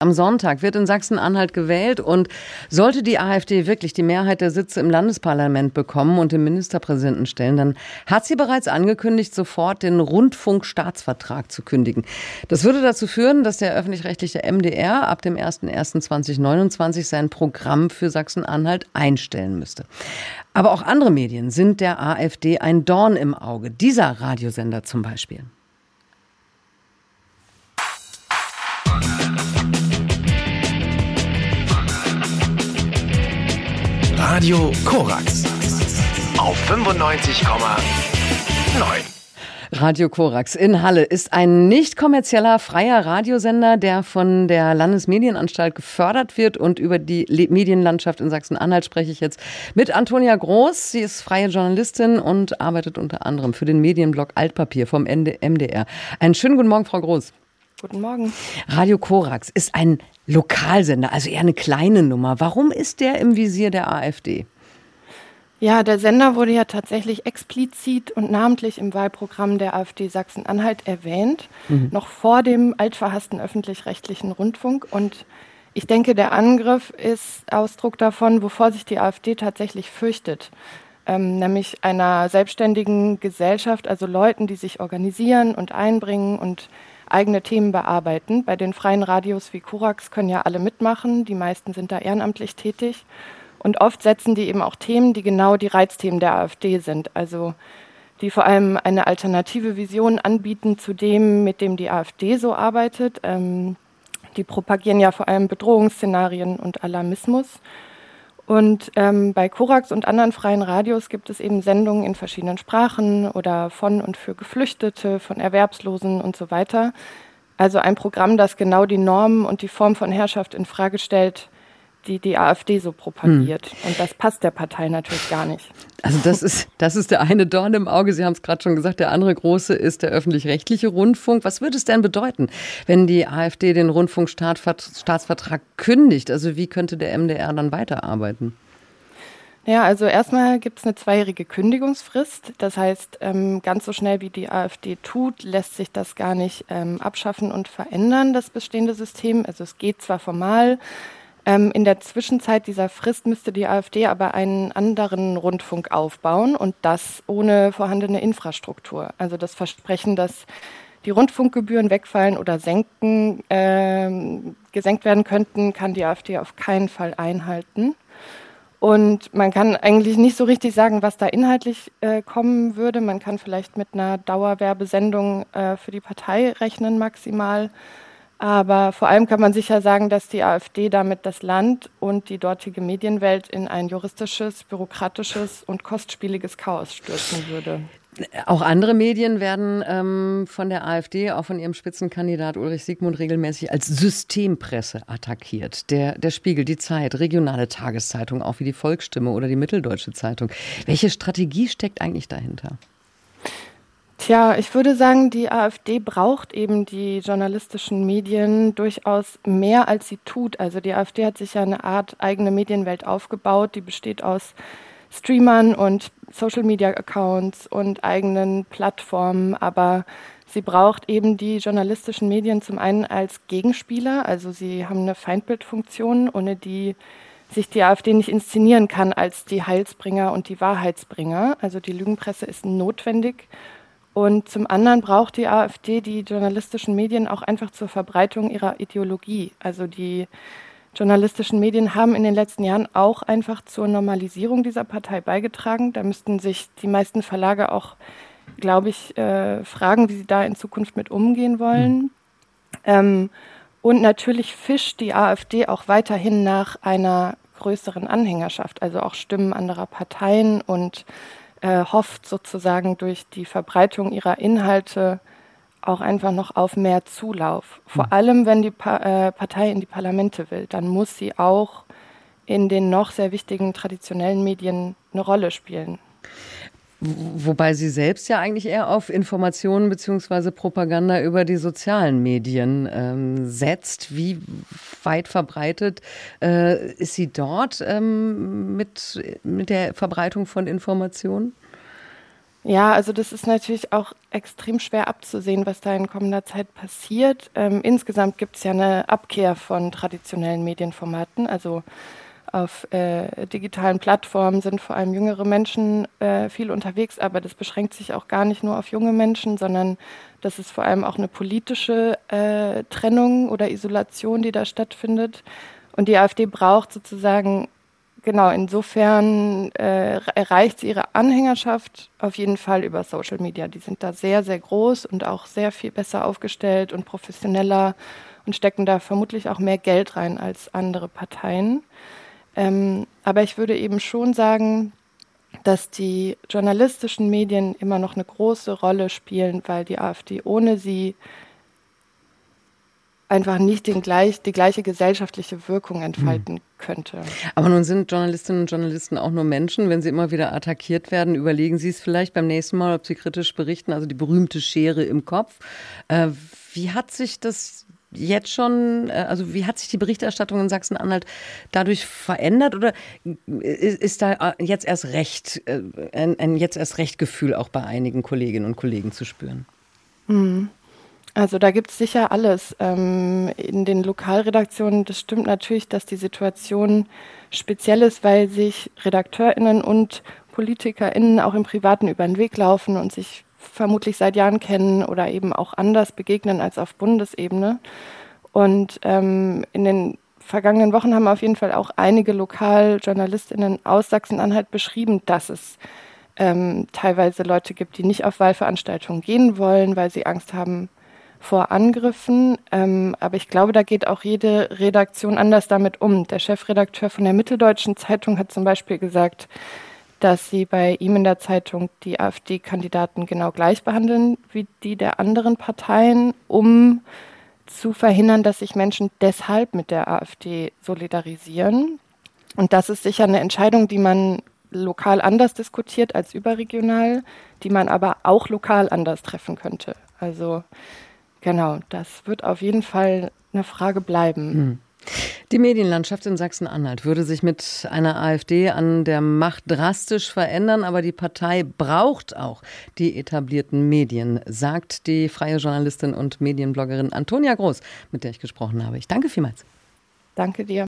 Am Sonntag wird in Sachsen-Anhalt gewählt und sollte die AfD wirklich die Mehrheit der Sitze im Landesparlament bekommen und den Ministerpräsidenten stellen, dann hat sie bereits angekündigt, sofort den Rundfunkstaatsvertrag zu kündigen. Das würde dazu führen, dass der öffentlich-rechtliche MDR ab dem 01.01.2029 sein Programm für Sachsen-Anhalt einstellen müsste. Aber auch andere Medien sind der AfD ein Dorn im Auge. Dieser Radiosender zum Beispiel. Radio Korax auf 95,9. Radio Korax in Halle ist ein nicht kommerzieller freier Radiosender, der von der Landesmedienanstalt gefördert wird. Und über die Medienlandschaft in Sachsen-Anhalt spreche ich jetzt mit Antonia Groß. Sie ist freie Journalistin und arbeitet unter anderem für den Medienblog Altpapier vom MDR. Einen schönen guten Morgen, Frau Groß. Guten Morgen. Radio Korax ist ein Lokalsender, also eher eine kleine Nummer. Warum ist der im Visier der AfD? Ja, der Sender wurde ja tatsächlich explizit und namentlich im Wahlprogramm der AfD Sachsen-Anhalt erwähnt, noch vor dem altverhassten öffentlich-rechtlichen Rundfunk. Und ich denke, der Angriff ist Ausdruck davon, wovor sich die AfD tatsächlich fürchtet. Nämlich einer selbstständigen Gesellschaft, also Leuten, die sich organisieren und einbringen und eigene Themen bearbeiten. Bei den freien Radios wie Korax können ja alle mitmachen, die meisten sind da ehrenamtlich tätig. Und oft setzen die eben auch Themen, die genau die Reizthemen der AfD sind, also die vor allem eine alternative Vision anbieten zu dem, mit dem die AfD so arbeitet. Die propagieren ja vor allem Bedrohungsszenarien und Alarmismus. Und bei Korax und anderen freien Radios gibt es eben Sendungen in verschiedenen Sprachen oder von und für Geflüchtete, von Erwerbslosen und so weiter. Also ein Programm, das genau die Normen und die Form von Herrschaft in Frage stellt, die die AfD so propagiert. Und das passt der Partei natürlich gar nicht. Also das ist der eine Dorn im Auge. Sie haben es gerade schon gesagt, der andere große ist der öffentlich-rechtliche Rundfunk. Was würde es denn bedeuten, wenn die AfD den Rundfunkstaatsvertrag kündigt? Also wie könnte der MDR dann weiterarbeiten? Ja, also erstmal gibt es eine 2-jährige Kündigungsfrist. Das heißt, ganz so schnell wie die AfD tut, lässt sich das gar nicht abschaffen und verändern, das bestehende System. Also es geht zwar formal, in der Zwischenzeit dieser Frist müsste die AfD aber einen anderen Rundfunk aufbauen und das ohne vorhandene Infrastruktur. Also das Versprechen, dass die Rundfunkgebühren wegfallen oder gesenkt werden könnten, kann die AfD auf keinen Fall einhalten. Und man kann eigentlich nicht so richtig sagen, was da inhaltlich kommen würde. Man kann vielleicht mit einer Dauerwerbesendung für die Partei rechnen maximal. Aber vor allem kann man sicher sagen, dass die AfD damit das Land und die dortige Medienwelt in ein juristisches, bürokratisches und kostspieliges Chaos stürzen würde. Auch andere Medien werden von der AfD, auch von ihrem Spitzenkandidat Ulrich Siegmund, regelmäßig als Systempresse attackiert. Der Spiegel, die Zeit, regionale Tageszeitungen, auch wie die Volksstimme oder die Mitteldeutsche Zeitung. Welche Strategie steckt eigentlich dahinter? Tja, ich würde sagen, die AfD braucht eben die journalistischen Medien durchaus mehr, als sie tut. Also die AfD hat sich ja eine Art eigene Medienwelt aufgebaut, die besteht aus Streamern und Social-Media-Accounts und eigenen Plattformen, aber sie braucht eben die journalistischen Medien zum einen als Gegenspieler, also sie haben eine Feindbildfunktion, ohne die sich die AfD nicht inszenieren kann als die Heilsbringer und die Wahrheitsbringer. Also die Lügenpresse ist notwendig. Und zum anderen braucht die AfD die journalistischen Medien auch einfach zur Verbreitung ihrer Ideologie. Also die journalistischen Medien haben in den letzten Jahren auch einfach zur Normalisierung dieser Partei beigetragen. Da müssten sich die meisten Verlage auch, glaube ich, fragen, wie sie da in Zukunft mit umgehen wollen. Und natürlich fischt die AfD auch weiterhin nach einer größeren Anhängerschaft, also auch Stimmen anderer Parteien und hofft sozusagen durch die Verbreitung ihrer Inhalte auch einfach noch auf mehr Zulauf. Vor allem, wenn die Partei in die Parlamente will, dann muss sie auch in den noch sehr wichtigen traditionellen Medien eine Rolle spielen. Wobei sie selbst ja eigentlich eher auf Informationen bzw. Propaganda über die sozialen Medien setzt. Wie weit verbreitet ist sie dort mit der Verbreitung von Informationen? Ja, also das ist natürlich auch extrem schwer abzusehen, was da in kommender Zeit passiert. Insgesamt gibt es ja eine Abkehr von traditionellen Medienformaten. Also auf digitalen Plattformen sind vor allem jüngere Menschen viel unterwegs, aber das beschränkt sich auch gar nicht nur auf junge Menschen, sondern das ist vor allem auch eine politische Trennung oder Isolation, die da stattfindet. Und die AfD braucht sozusagen, genau, insofern erreicht sie ihre Anhängerschaft auf jeden Fall über Social Media. Die sind da sehr, sehr groß und auch sehr viel besser aufgestellt und professioneller und stecken da vermutlich auch mehr Geld rein als andere Parteien. Aber ich würde eben schon sagen, dass die journalistischen Medien immer noch eine große Rolle spielen, weil die AfD ohne sie einfach nicht die gleiche gesellschaftliche Wirkung entfalten könnte. Aber nun sind Journalistinnen und Journalisten auch nur Menschen. Wenn sie immer wieder attackiert werden, überlegen Sie es vielleicht beim nächsten Mal, ob Sie kritisch berichten, also die berühmte Schere im Kopf. Wie hat sich das jetzt schon, also wie hat sich die Berichterstattung in Sachsen-Anhalt dadurch verändert oder ist da jetzt erst recht, ein jetzt erst recht Gefühl auch bei einigen Kolleginnen und Kollegen zu spüren? Also da gibt es sicher alles. In den Lokalredaktionen, das stimmt natürlich, dass die Situation speziell ist, weil sich RedakteurInnen und PolitikerInnen auch im Privaten über den Weg laufen und sich vermutlich seit Jahren kennen oder eben auch anders begegnen als auf Bundesebene. Und in den vergangenen Wochen haben auf jeden Fall auch einige LokaljournalistInnen aus Sachsen-Anhalt beschrieben, dass es teilweise Leute gibt, die nicht auf Wahlveranstaltungen gehen wollen, weil sie Angst haben vor Angriffen. Aber ich glaube, da geht auch jede Redaktion anders damit um. Der Chefredakteur von der Mitteldeutschen Zeitung hat zum Beispiel gesagt, dass sie bei ihm in der Zeitung die AfD-Kandidaten genau gleich behandeln wie die der anderen Parteien, um zu verhindern, dass sich Menschen deshalb mit der AfD solidarisieren. Und das ist sicher eine Entscheidung, die man lokal anders diskutiert als überregional, die man aber auch lokal anders treffen könnte. Also genau, das wird auf jeden Fall eine Frage bleiben. Die Medienlandschaft in Sachsen-Anhalt würde sich mit einer AfD an der Macht drastisch verändern, aber die Partei braucht auch die etablierten Medien, sagt die freie Journalistin und Medienbloggerin Antonia Groß, mit der ich gesprochen habe. Ich danke vielmals. Danke dir.